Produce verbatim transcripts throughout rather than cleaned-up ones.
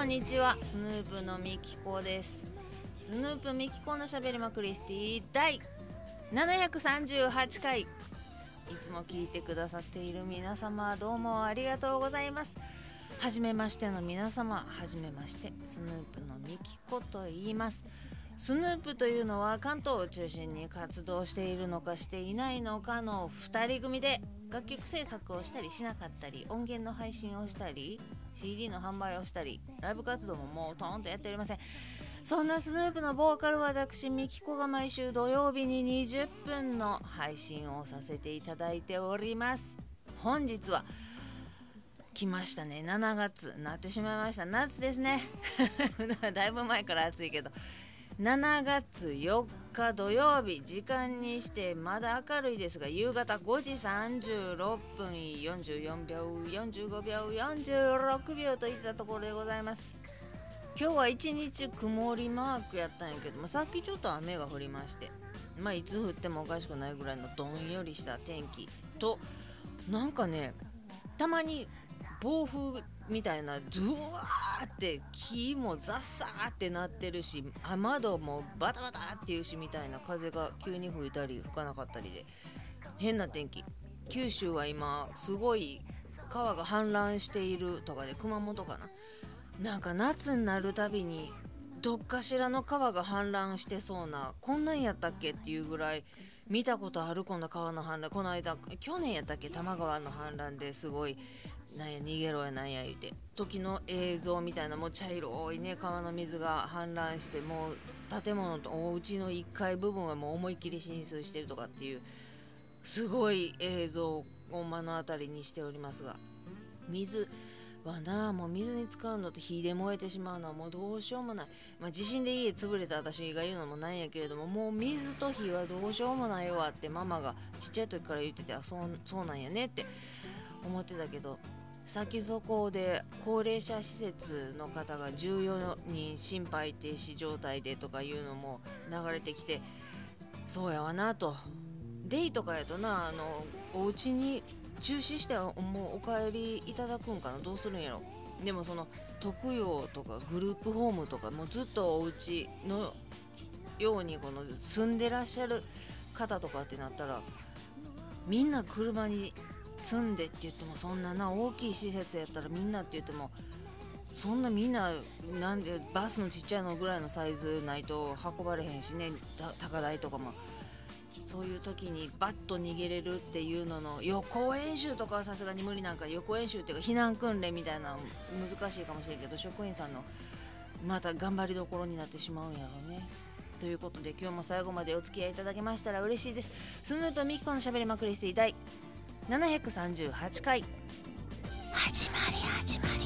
んにちは、スヌープのみきこです。スヌープみきこのしゃべりまクリスティだいななひゃくさんじゅうはちかい、いつも聞いてくださっている皆様、どうもありがとうございます。はじめましての皆様、はじめまして、スヌープのみきこと言います。スヌープというのは関東を中心に活動しているのかしていないのかのふたり組で、楽曲制作をしたりしなかったり、音源の配信をしたり、 シーディー の販売をしたり、ライブ活動ももうトーンとやっておりません。そんなスヌープのボーカルは私みきこが毎週土曜日ににじゅっぷんの配信をさせていただいております。本日は来ましたね、しちがつなってしまいました。夏ですねだいぶ前から暑いけど、しちがつよっか土曜日、時間にしてまだ明るいですが、夕方ごじさんじゅうろっぷん、よんじゅうよんびょう、よんじゅうごびょう、よんじゅうろくびょうといったところでございます。今日は一日曇りマークやったんやけども、さっきちょっと雨が降りまして、まあいつ降ってもおかしくないぐらいのどんよりした天気と、なんかね、たまに暴風みたいなドワーって木もザッサーってなってるし、雨戸もバタバタっていうしみたいな、風が急に吹いたり吹かなかったりで変な天気。九州は今すごい川が氾濫しているとかで、熊本かな、なんか夏になるたびにどっかしらの川が氾濫してそうな、こんなんやったっけっていうぐらい見たことある。この川の氾濫、この間去年やったっけ、多摩川の氾濫ですごいなんや逃げろやなんや言うて時の映像みたいな、もう茶色いね川の水が氾濫して、もう建物とお家のいっかい部分はもう思いっきり浸水してるとかっていうすごい映像を目の当たりにしておりますが、水はなあ、もう水に使うのと火で燃えてしまうのはもうどうしようもない。まあ、地震で家潰れた私が言うのもないんやけれども、もう水と火はどうしようもないわってママがちっちゃい時から言ってて、あ、そう、そうなんやねって思ってたけど、先そこで高齢者施設の方がじゅうよにん心肺停止状態でとかいうのも流れてきて、そうやわなと。デイとかやとな、あのお家に中止してもうお帰りいただくんかな、どうするんやろ。でもその特養とかグループホームとか、もうずっとお家のようにこの住んでらっしゃる方とかってなったら、みんな車に住んでって言っても、そんなな大きい施設やったらみんなって言っても、そんなみんななんでバスのちっちゃいのぐらいのサイズないと運ばれへんしね、高台とかも。そういう時にバッと逃げれるっていうのの予行演習とかはさすがに無理なんか、予行演習っていうか避難訓練みたいなの難しいかもしれんけど、職員さんのまた頑張りどころになってしまうんやろうね。ということで今日も最後までお付き合いいただけましたら嬉しいです。スヌープみきこのしゃべりまクリスティだいななひゃくさんじゅうはちかい、始まり始まり。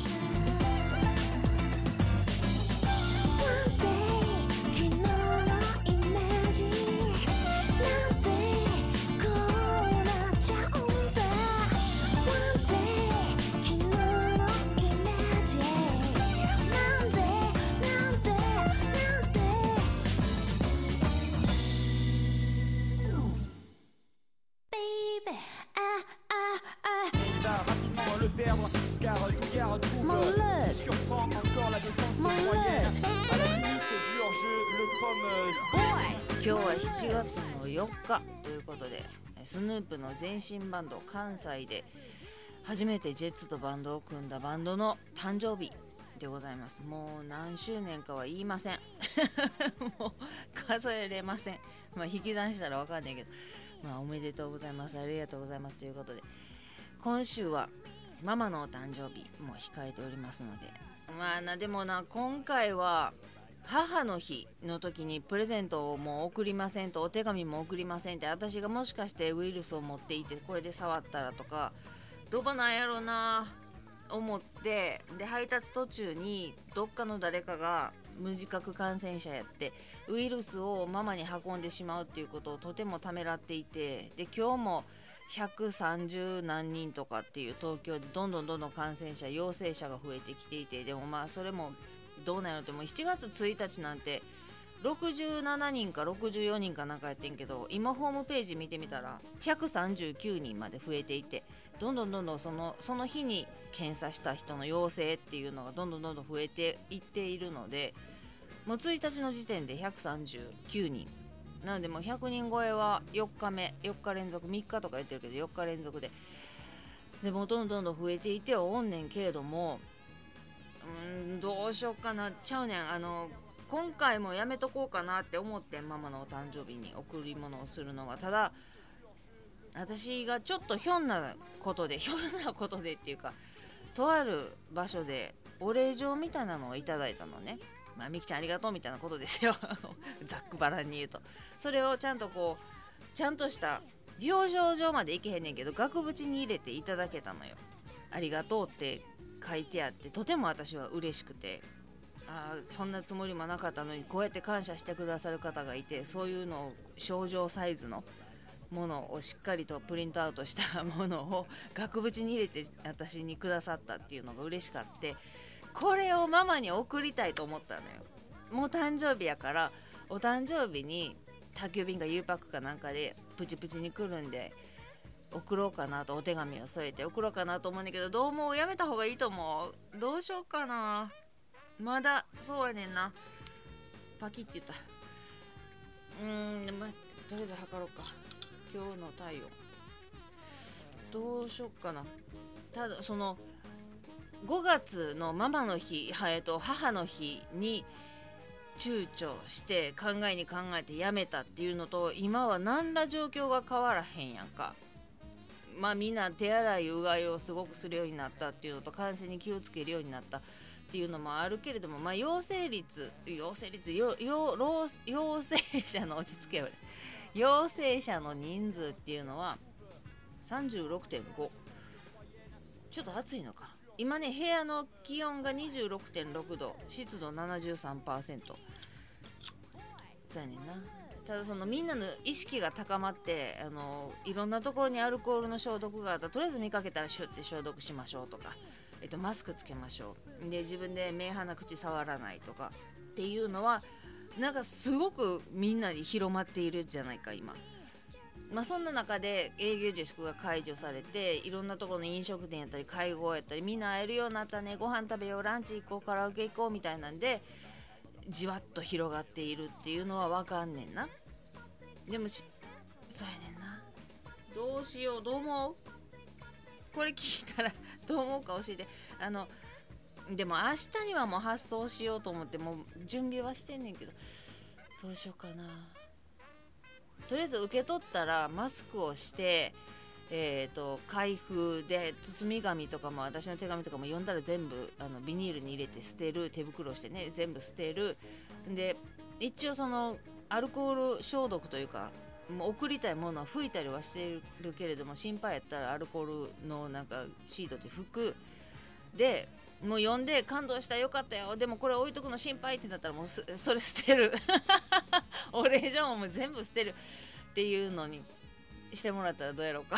今日はしちがつのよっかということで、スヌープの前身バンド関西で初めてジェッツとバンドを組んだバンドの誕生日でございます。もう何周年かは言いませんもう数えれません。まあ引き算したらわかんないけど、まあおめでとうございます、ありがとうございますということで、今週はママのお誕生日も控えておりますので、まあな、でもな、今回は母の日の時にプレゼントをもう送りませんと、お手紙も送りませんって、私がもしかしてウイルスを持っていてこれで触ったらとか、どうなんやろな思って、で配達途中にどっかの誰かが無自覚感染者やってウイルスをママに運んでしまうっていうことをとてもためらっていて、で今日もひゃくさんじゅうなんにんとかっていう東京でどんどんどんどん感染者陽性者が増えてきていて、でもまあそれもどうなるのって、もうしちがつついたちなんてろくじゅうななにんかろくじゅうよにんかなんかやってんけど、今ホームページ見てみたらひゃくさんじゅうきゅうにんまで増えていて、どんどんどんどんそのその日に検査した人の陽性っていうのがどんどんどんどん増えていっているので、もうついたちの時点でひゃくさんじゅうきゅうにんなので、もうひゃくにん超えはよっかめ、よっか連続、みっかとか言ってるけどよっか連続ででもどんどんどんどん増えていてはおんねんけれども、うーんどうしよっかなちゃうねん。あの今回もやめとこうかなって思って、ママのお誕生日に贈り物をするのは。ただ私がちょっとひょんなことでひょんなことでっていうか、とある場所でお礼状みたいなのをいただいたのね。まあみきちゃんありがとうみたいなことですよざっくばらんに言うと、それをちゃんとこうちゃんとした表彰状までいけへんねんけど、額縁に入れていただけたのよ。ありがとうって書いてあって、とても私は嬉しくて、あそんなつもりもなかったのにこうやって感謝してくださる方がいて、そういうのを賞状サイズのものをしっかりとプリントアウトしたものを額縁に入れて私にくださったっていうのが嬉しかって、これをママに送りたいと思ったのよ。もう誕生日やから、お誕生日に宅急便が U パックかなんかでプチプチに来るんで送ろうかなと、お手紙を添えて送ろうかなと思うんだけど、どうもやめた方がいいと思う。どうしようかな。まだそうやねんな。パキって言った。うーんでもとりあえず測ろうか、今日の体温。どうしよっかな。ただそのごがつのママの日、えっと母の日に躊躇して考えに考えてやめたっていうのと、今は何ら状況が変わらへんやんか。まあみんな手洗いうがいをすごくするようになったっていうのと、感染に気をつけるようになったっていうのもあるけれども、まあ陽性率陽性率よよ陽性者の落ち着けよ陽性者の人数っていうのは さんじゅうろくてんご。 ちょっと暑いのか。今ね、部屋の気温が にじゅうろくてんろくど、湿度 ななじゅうさんパーセント。 そうやねんな。ただそのみんなの意識が高まって、あのいろんなところにアルコールの消毒があったら、とりあえず見かけたらシュッて消毒しましょうとか、えっと、マスクつけましょうで、自分で目鼻口触らないとかっていうのはなんかすごくみんなに広まっているじゃないか今。まあそんな中で営業自粛が解除されて、いろんなところの飲食店やったり会合やったり、みんな会えるようになったね、ご飯食べよう、ランチ行こう、カラオケ行こうみたいなんでじわっと広がっているっていうのはわかんねんな。でもしそうやねんな。どうしよう、どう思う？これ聞いたらどう思うか教えて。あのでも明日にはもう発送しようと思ってもう準備はしてんねんけど、どうしようかな。とりあえず受け取ったらマスクをして、えーと開封で包み紙とかも、私の手紙とかも読んだら全部あのビニールに入れて捨てる、手袋してね全部捨てる。で一応そのアルコール消毒というか、もう送りたいものは拭いたりはしてるけれども、心配やったらアルコールのなんかシートで拭く。でもう読んで感動した、よかったよ、でもこれ置いとくの心配ってなったらもうそれ捨てるお礼状も全部捨てるっていうのにしてもらったらどうやろうか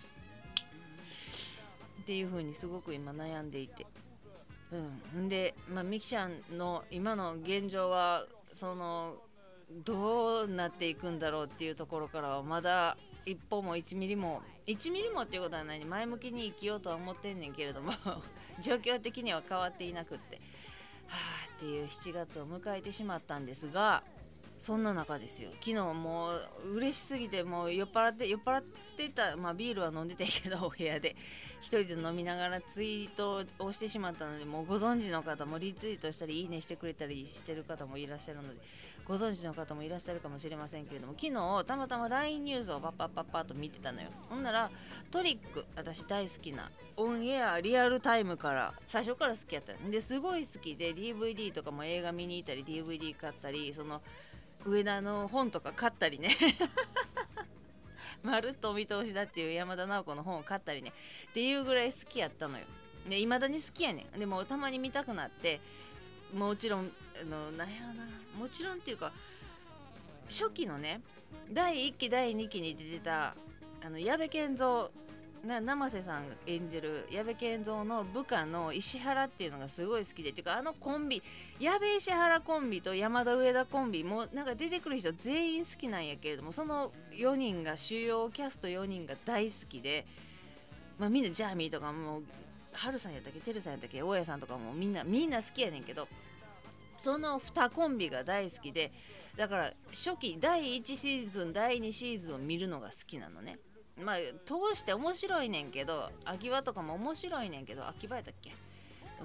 っていう風にすごく今悩んでいて、うんで、まあ、みきちゃんの今の現状はそのどうなっていくんだろうっていうところからはまだ一歩もいちミリもいちミリもっていうことはない、前向きに生きようとは思ってんねんけれども状況的には変わっていなくって、はあっていうしちがつを迎えてしまったんですが、そんな中ですよ、昨日もう嬉しすぎてもう酔っ払って酔っ払ってた、まあビールは飲んでたけどお部屋で一人で飲みながらツイートをしてしまったので、もうご存知の方もリツイートしたりいいねしてくれたりしてる方もいらっしゃるので、ご存知の方もいらっしゃるかもしれませんけれども、昨日たまたま ライン ニュースをパッパッパッパッと見てたのよ。ほんならトリック、私大好きなオンエアリアルタイムから最初から好きやったんですごい好きで、 ディーブイディー とかも映画見に行ったり ディーブイディー 買ったり、その上田の本とか買ったりねまるっとお見通しだっていう山田直子の本を買ったりねっていうぐらい好きやったのよ。で未だに好きやねん。でもたまに見たくなって、もちろんあのなんやろな、もちろんっていうか初期のねだいいっきだいにきに出てたあの矢部健三な生瀬さん演じる矢部健三の部下の石原っていうのがすごい好きで、っていうかあのコンビ、矢部石原コンビと山田上田コンビもなんか出てくる人全員好きなんやけれども、そのよにんが主要キャストよにんが大好きで、まあ、みんなジャーミーとかも春さんやったっけてるさんやったっけ大家さんとかもみんなみんな好きやねんけど、そのにコンビが大好きで、だから初期だいいちシーズンだいにシーズンを見るのが好きなのね。まあ通して面白いねんけど、秋葉とかも面白いねんけど、秋葉やったっけ、うん、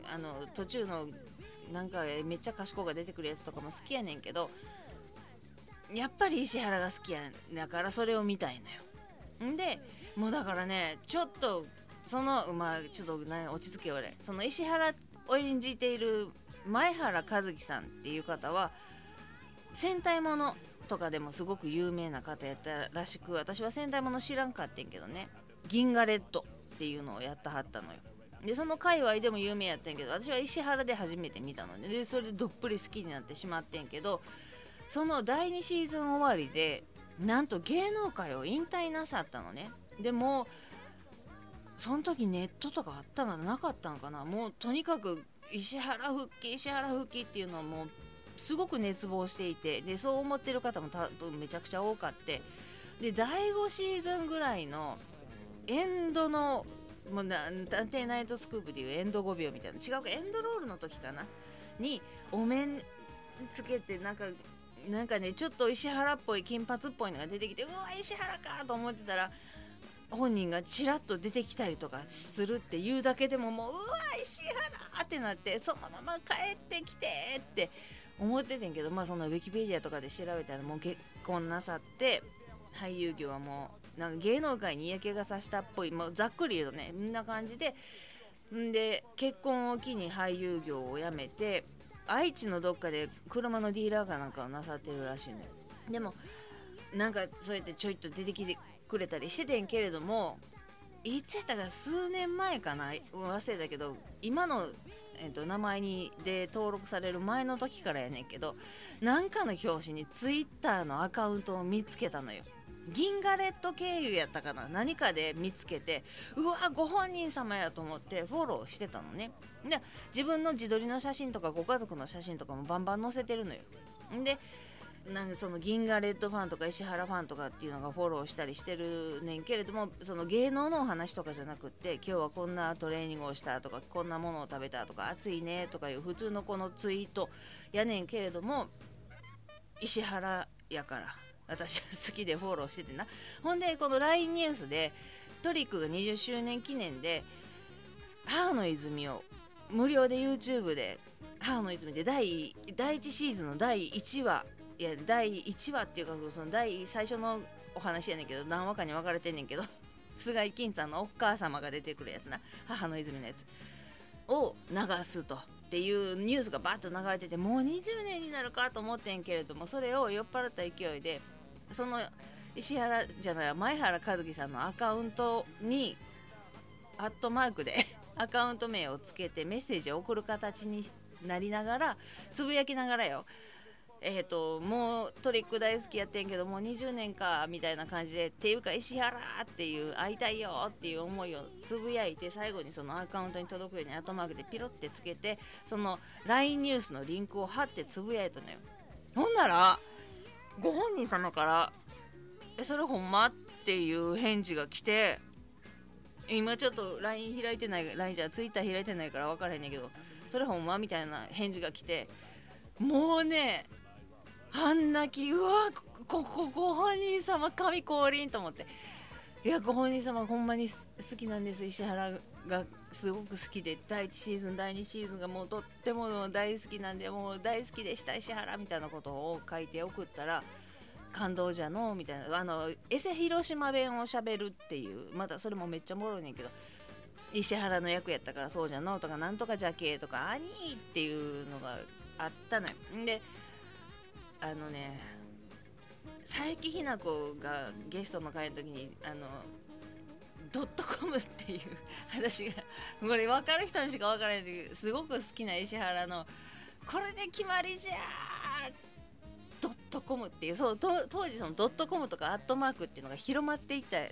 あの途中のなんかめっちゃ賢いが出てくるやつとかも好きやねんけど、やっぱり石原が好きやだからそれを見たいのよ。んでもうだからね、ちょっとそのまあちょっと、ね、落ち着け俺、その石原を演じている前原一樹さんっていう方は戦隊ものとかでもすごく有名な方やったらしく、私は戦隊もの知らんかってんけどね、銀河レッドっていうのをやったはったのよ。でその界隈でも有名やったんやけど、私は石原で初めて見たので、でそれでどっぷり好きになってしまってんけど、そのだいにシーズン終わりでなんと芸能界を引退なさったのね。でもその時ネットとかあったかななかったんかな、もうとにかく石原復帰石原復帰っていうのをもうすごく熱望していて、でそう思ってる方も多分めちゃくちゃ多かって、でだいごシーズンぐらいのエンドのもうな探偵ナイトスクープでいうエンドごびょうみたいな、違うかエンドロールの時かなにお面つけてなんかなんかねちょっと石原っぽい金髪っぽいのが出てきて、うわ石原かと思ってたら本人がちらっと出てきたりとかするっていうだけでももううわ石原ってなって、そのまま帰ってきてって思っててんけど、まあそのウィキペディアとかで調べたらもう結婚なさって俳優業はもうなんか芸能界に嫌気がさしたっぽい、もうざっくり言うとねこんな感じで、んで結婚を機に俳優業を辞めて愛知のどっかで車のディーラーかなんかをなさってるらしいのよ。でもなんかそうやってちょいと出てきてくれたりしててんけれども、いつやったか数年前かな忘れたけど、今の、えっと、名前にで登録される前の時からやねんけど、なんかの表紙にツイッターのアカウントを見つけたのよ。銀河レッド経由やったかな何かで見つけて、うわご本人様やと思ってフォローしてたのね。で自分の自撮りの写真とかご家族の写真とかもバンバン載せてるのよ。でなんかその銀河レッドファンとか石原ファンとかっていうのがフォローしたりしてるねんけれども、その芸能のお話とかじゃなくって、今日はこんなトレーニングをしたとかこんなものを食べたとか暑いねとかいう普通のこのツイートやねんけれども、石原やから私は好きでフォローしててな。ほんでこの ライン ニュースでトリックがにじゅっしゅうねん記念で母の泉を無料で YouTube で母の泉で第第いちシーズンのだいいちわ、いやだいいちわっていうかその第最初のお話やねんけど何話かに分かれてんねんけど菅井金さんのお母様が出てくるやつな、母の泉のやつを流すとっていうニュースがバッと流れてて、もうにじゅうねんになるかと思ってんけれども、それを酔っ払った勢いでその石原じゃない前原一樹さんのアカウントにアットマークでアカウント名をつけてメッセージを送る形になりながらつぶやきながらよ、えーともうトリック大好きやってんけどもうにじゅうねんかみたいな感じで、っていうか石原っていう会いたいよっていう思いをつぶやいて、最後にそのアカウントに届くようにアットマークでピロってつけて、その ライン ニュースのリンクを貼ってつぶやいたのよ。ほんならご本人様からえそれほんまっていう返事が来て、今ちょっと ライン 開いてない ライン じゃ Twitter 開いてないから分からへんねんけど、それほんまみたいな返事が来て、もうね半泣き、うわここご本人様神降臨と思って、いやご本人様ほんまに好きなんです、石原がすごく好きでだいいちシーズンだいにシーズンがもうとっても大好きなんでもう大好きでした石原みたいなことを書いて送ったら、感動じゃのみたいな、あのエセ広島弁をしゃべるっていう、またそれもめっちゃおもろいねんけど、石原の役やったからそうじゃのとかなんとかじゃけとかあにーっていうのがあったのよ。であのね佐伯ひな子がゲストの会の時にあのドットコムっていう話がこれ分かる人にしか分からないんだけど、すごく好きな石原のこれで決まりじゃードットコムっていう、そう当時そのドットコムとかアットマークっていうのが広まっていった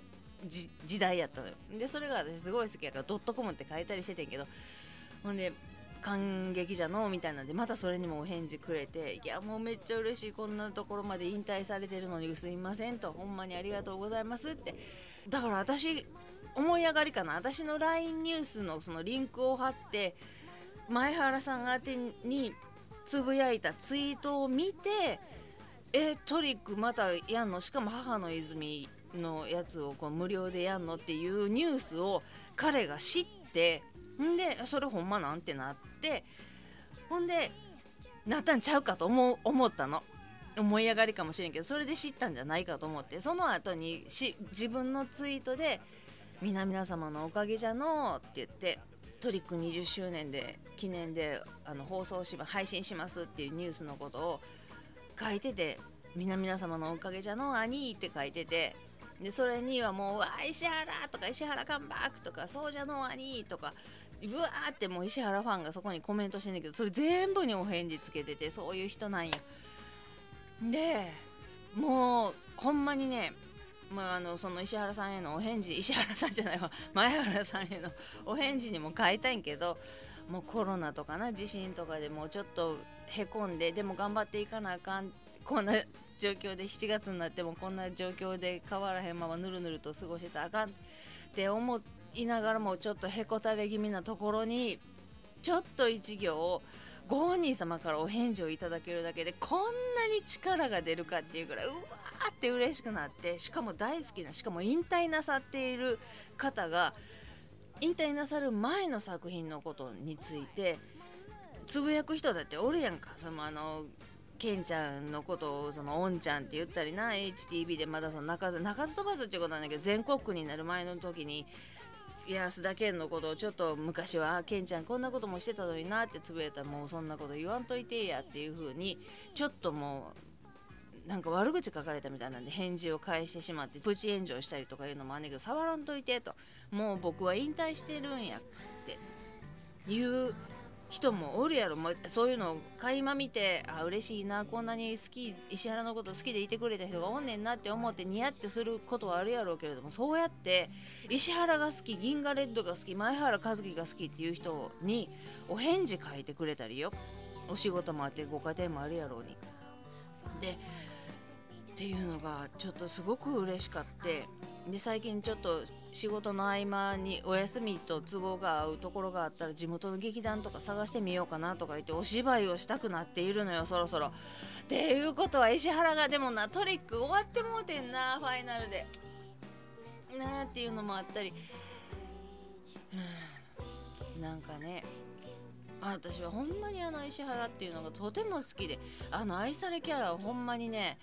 時代やったのよ。でそれが私すごい好きやからドットコムって書いたりしててんけど、ほんで感激じゃのみたいなんでまたそれにもお返事くれて、いやもうめっちゃ嬉しい、こんなところまで引退されてるのにすいませんと、ほんまにありがとうございますって。だから私思い上がりかな、私の ライン ニュースのそのリンクを貼って前原さん宛てにつぶやいたツイートを見て、えトリックまたやんの、しかも母の泉のやつをこう無料でやんのっていうニュースを彼が知って、んでそれほんまなんてなって、ほんでなったんちゃうかと思う思ったの、思い上がりかもしれんけど、それで知ったんじゃないかと思って、その後にし自分のツイートで皆々様のおかげじゃのって言ってトリックにじゅっしゅうねんで記念であの放送し配信しますっていうニュースのことを書いてて、皆々様のおかげじゃの兄って書いてて、でそれにはもうわ石原とか石原カンバックとかそうじゃの兄とかうわーってもう石原ファンがそこにコメントしてんだけど、それ全部にお返事つけてて、そういう人なんや。でもうほんまにね、まあ、あのその石原さんへのお返事、石原さんじゃないわ前原さんへのお返事にも書いたんけど、もうコロナとかな地震とかでもうちょっとへこんで、でも頑張っていかなあかん、こんな状況でしちがつになってもこんな状況で変わらへんままぬるぬると過ごしてたらあかんって思いながらも、ちょっとへこたれ気味なところにちょっと一行ご本人様からお返事をいただけるだけでこんなに力が出るかっていうぐらいうわーって嬉しくなって、しかも大好きな、しかも引退なさっている方が引退なさる前の作品のことについてつぶやく人だっておるやんか。そのあのケンちゃんのことをそのオンちゃんって言ったりな、 エイチティービー でまだその鳴かず鳴かず飛ばずっていうことなんだけど、全国区になる前の時に安田健のことをちょっと昔はケンちゃんこんなこともしてたのになってつぶやいたら、もうそんなこと言わんといてやっていう風にちょっともうなんか悪口書かれたみたいなんで返事を返してしまってプチ炎上したりとかいうのもあんねんけど、触らんといてと、もう僕は引退してるんやっていう人もおるやろ。もうそういうのを垣間見て、あ嬉しいな、こんなに好き、石原のこと好きでいてくれた人がおんねんなって思ってニヤってすることはあるやろうけれども、そうやって石原が好き、銀河レッドが好き、前原和樹が好きっていう人にお返事書いてくれたりよ、お仕事もあってご家庭もあるやろうにでっていうのがちょっとすごく嬉しかって、で最近ちょっと仕事の合間にお休みと都合が合うところがあったら地元の劇団とか探してみようかなとか言ってお芝居をしたくなっているのよ、そろそろ。っていうことは石原がでもなトリック終わってもうてんな、ファイナルでなーっていうのもあったり、なんかね、私はほんまにあの石原っていうのがとても好きで、あの愛されキャラはほんまにね、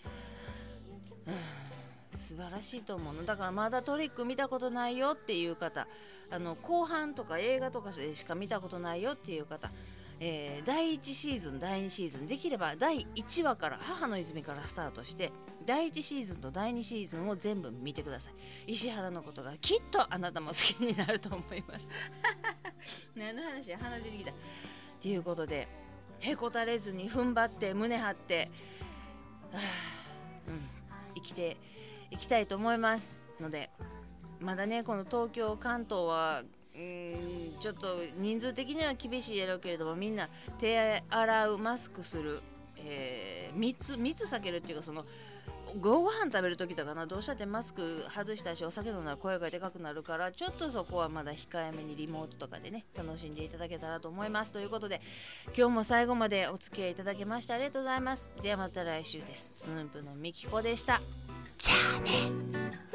素晴らしいと思うの。だからまだトリック見たことないよっていう方、あの後半とか映画とかでしか見たことないよっていう方、えー、だいいちシーズンだいにシーズンできればだいいちわから母の泉からスタートしてだいいちシーズンとだいにシーズンを全部見てください。石原のことがきっとあなたも好きになると思います何の話、鼻出てきたっていうことで、へこたれずに踏ん張って胸張って、はぁ、うん、生きていきたいと思いますので、まだねこの東京関東はうーんちょっと人数的には厳しいやろうけれども、みんな手洗う、マスクする、えー、密密避けるっていうか、そのご飯食べる時とかな、どうしたってマスク外したしお酒飲んだら声がでかくなるから、ちょっとそこはまだ控えめにリモートとかでね楽しんでいただけたらと思います。ということで今日も最後までお付き合いいただきましてありがとうございます。ではまた来週です。スヌープのみきこでした。じゃあね。